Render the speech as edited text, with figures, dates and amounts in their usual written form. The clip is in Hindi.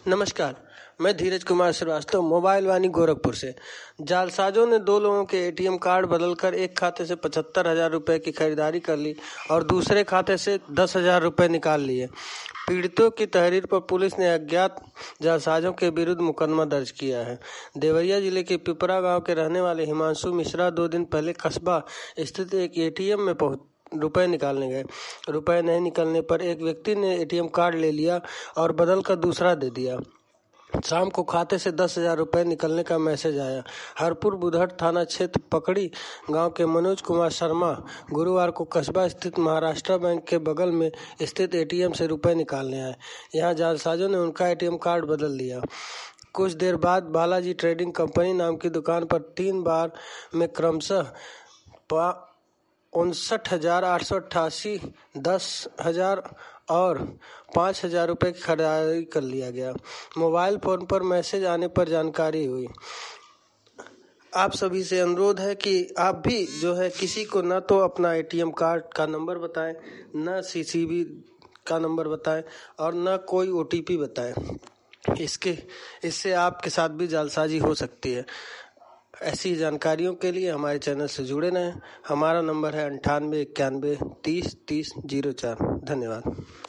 नमस्कार, मैं धीरज कुमार श्रीवास्तव मोबाइल वानी गोरखपुर से। जालसाजों ने 2 लोगों के एटीएम कार्ड बदलकर एक खाते से 75,000 रुपए की खरीदारी कर ली और दूसरे खाते से 10,000 रुपए निकाल लिए। पीड़ितों की तहरीर पर पुलिस ने अज्ञात जालसाजों के विरुद्ध मुकदमा दर्ज किया है। देवरिया जिले के पिपरा गांव के रहने वाले हिमांशु मिश्रा 2 दिन पहले कस्बा स्थित एक एटीएम में रुपए निकालने गए। रुपए नहीं निकलने पर एक व्यक्ति ने एटीएम कार्ड ले लिया और बदल कर दूसरा दे दिया। शाम को खाते से 10,000 रुपए निकलने का मैसेज आया। हरपुर बुधहट थाना क्षेत्र पकड़ी गांव के मनोज कुमार शर्मा गुरुवार को कस्बा स्थित महाराष्ट्र बैंक के बगल में स्थित एटीएम से रुपए निकालने आए। यहां जालसाजों ने उनका एटीएम कार्ड बदल दिया। कुछ देर बाद बालाजी ट्रेडिंग कंपनी नाम की दुकान पर 3 बार में क्रमशः 59,888, 10,000 और 5,000 रुपए की खरीदारी कर लिया गया। मोबाइल फोन पर मैसेज आने पर जानकारी हुई। आप सभी से अनुरोध है कि आप भी किसी को न तो अपना एटीएम कार्ड का नंबर बताएं, न सीसीबी का नंबर बताएं और न कोई ओटीपी बताएं। इससे आपके साथ भी जालसाजी हो सकती है। ऐसी जानकारियों के लिए हमारे चैनल से जुड़े रहें। हमारा नंबर है 98 91 30 30 04। धन्यवाद।